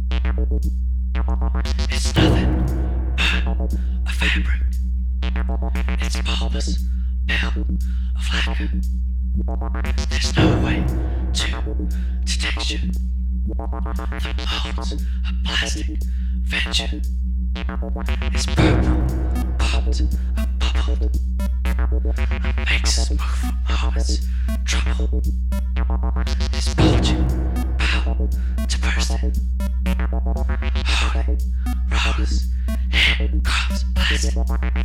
It's nothing but a fabric. It's bulbous, built of lacquer. There's no way to texture. The molds a plastic venture. It's purple, popped, and bubbled. It makes us move for moments, trouble. It's bulging, bound to bursting. Holding rollers, handcuffs, plastic.